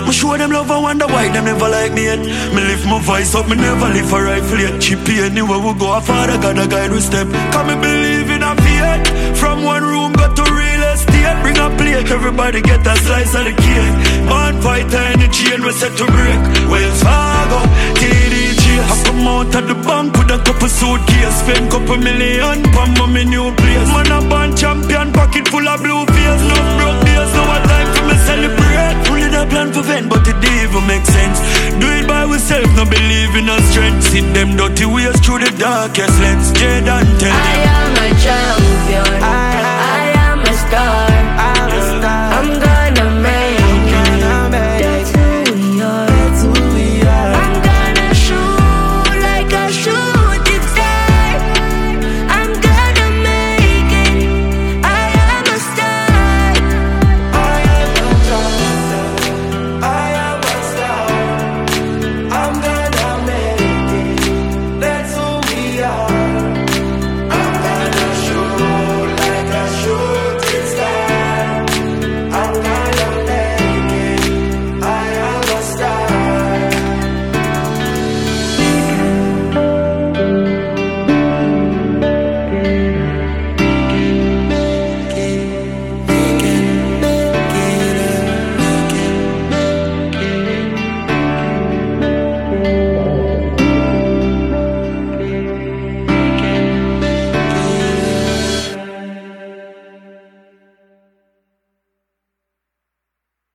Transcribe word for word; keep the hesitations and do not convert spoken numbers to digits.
Me show them love and wonder why them never like me yet. Me lift my voice up, me never live a rifle yet. Chippy anywhere we go, a father God a guide we step. Can me believe in a faith. From one room go to real estate. Bring a plate, everybody get a slice of the cake. Man fighter in the chain, we set to break. Wells Fargo, T D G. I come out of the bank with a couple suitcase. Spend couple million, pam on me new place. Man a band champion, pocket full of blue face. No broke days, no time for me celebrate. Only the plan for vent, but it didn't even make sense. Do it by ourselves, no believe in our strength. See them dirty ways through the darkest lens. Jade and tell them I am a child